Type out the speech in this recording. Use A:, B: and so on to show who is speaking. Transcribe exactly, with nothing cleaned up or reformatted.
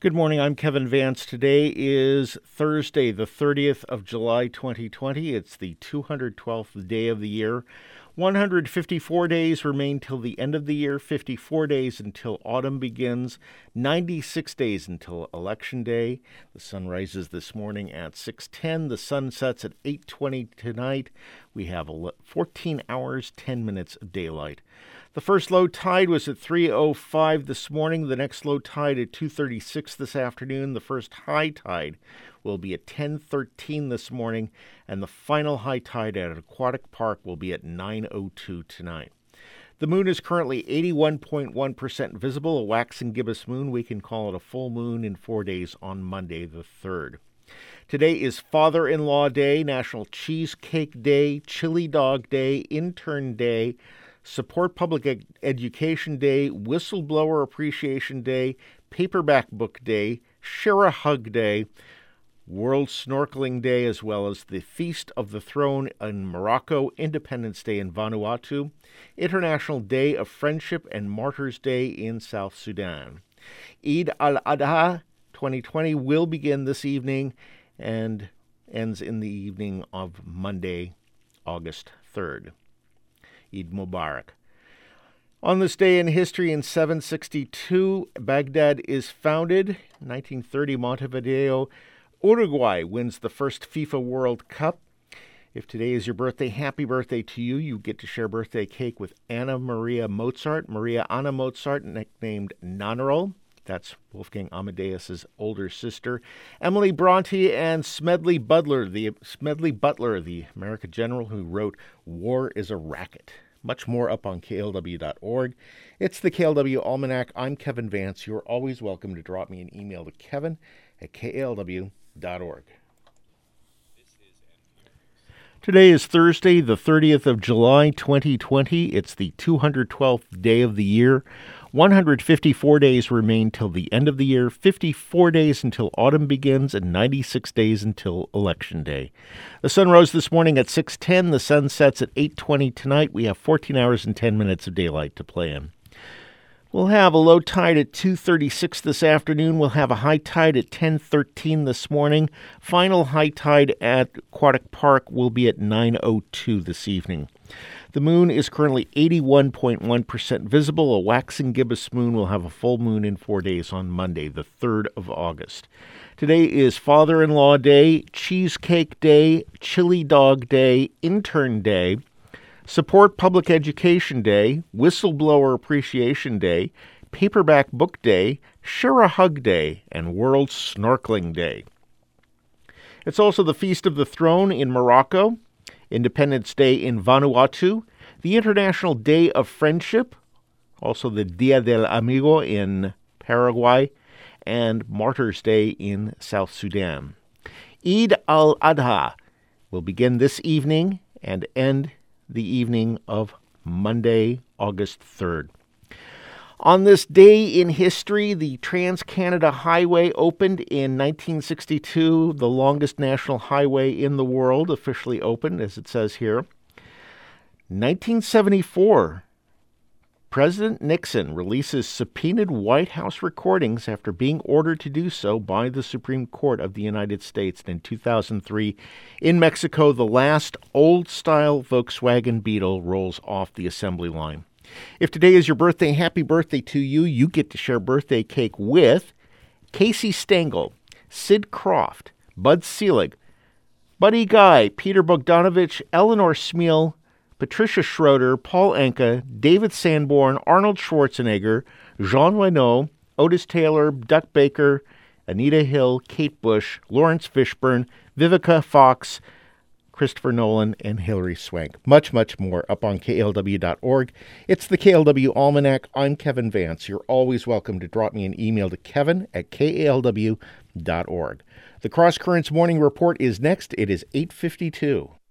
A: Good morning, I'm Kevin Vance. Today is Thursday, the thirtieth of July, twenty twenty. It's the two hundred twelfth day of the year. one hundred fifty-four days remain till the end of the year, fifty-four days until autumn begins, ninety-six days until Election Day. The sun rises this morning at six ten. The sun sets at eight twenty tonight. We have fourteen hours, ten minutes of daylight. The first low tide was at three oh five this morning. The next low tide at two thirty-six this afternoon. The first high tide will be at ten thirteen this morning, and the final high tide at Aquatic Park will be at nine oh two tonight. The moon is currently eighty-one point one percent visible, a waxing gibbous moon. We can call it a full moon in four days on Monday the third. Today is Father-in-Law Day, National Cheesecake Day, Chili Dog Day, Intern Day, Support Public Ed- Education Day, Whistleblower Appreciation Day, Paperback Book Day, Share a Hug Day, World Snorkeling Day, as well as the Feast of the Throne in Morocco, Independence Day in Vanuatu, International Day of Friendship and Martyrs Day in South Sudan. Eid al-Adha twenty twenty will begin this evening and ends in the evening of Monday, August third. Eid Mubarak. On this day in history, in seven sixty-two, Baghdad is founded. In nineteen thirty, Montevideo, Uruguay wins the first FIFA World Cup. If today is your birthday, happy birthday to you. You get to share birthday cake with Anna Maria Mozart, Maria Anna Mozart, nicknamed Nannerl. That's Wolfgang Amadeus's older sister. Emily Bronte and Smedley Butler, the Smedley Butler, the American general who wrote War is a Racket. Much more up on K L W dot org. It's the K L W Almanac. I'm Kevin Vance. You're always welcome to drop me an email to kevin at K L W dot org. Today is Thursday, the thirtieth of July, twenty twenty. It's the two hundred twelfth day of the year. one hundred fifty-four days remain till the end of the year, fifty-four days until autumn begins, and ninety-six days until Election Day. The sun rose this morning at six ten. The sun sets at eight twenty tonight. We have fourteen hours and ten minutes of daylight to play in. We'll have a low tide at two thirty-six this afternoon. We'll have a high tide at ten thirteen this morning. Final high tide at Aquatic Park will be at nine oh two this evening. The moon is currently eighty-one point one percent visible. A waxing gibbous moon will have a full moon in four days on Monday, the third of August. Today is Father-in-Law Day, Cheesecake Day, Chili Dog Day, Intern Day, Support Public Education Day, Whistleblower Appreciation Day, Paperback Book Day, Share a Hug Day, and World Snorkeling Day. It's also the Feast of the Throne in Morocco, Independence Day in Vanuatu, the International Day of Friendship, also the Dia del Amigo in Paraguay, and Martyrs Day in South Sudan. Eid al-Adha will begin this evening and end the evening of Monday, August third. On this day in history, the Trans-Canada Highway opened in nineteen sixty-two, the longest national highway in the world, officially opened, as it says here. nineteen seventy-four, President Nixon releases subpoenaed White House recordings after being ordered to do so by the Supreme Court of the United States. And in two thousand three, in Mexico, the last old-style Volkswagen Beetle rolls off the assembly line. If today is your birthday, happy birthday to you. You get to share birthday cake with Casey Stengel, Sid Croft, Bud Selig, Buddy Guy, Peter Bogdanovich, Eleanor Smeal, Patricia Schroeder, Paul Anka, David Sanborn, Arnold Schwarzenegger, Jean Reno, Otis Taylor, Duck Baker, Anita Hill, Kate Bush, Lawrence Fishburne, Vivica Fox, Christopher Nolan, and Hilary Swank. Much, much more up on K L W dot org. It's the K L W Almanac. I'm Kevin Vance. You're always welcome to drop me an email to kevin at K L W dot org. The Cross Currents Morning Report is next. It is eight fifty-two.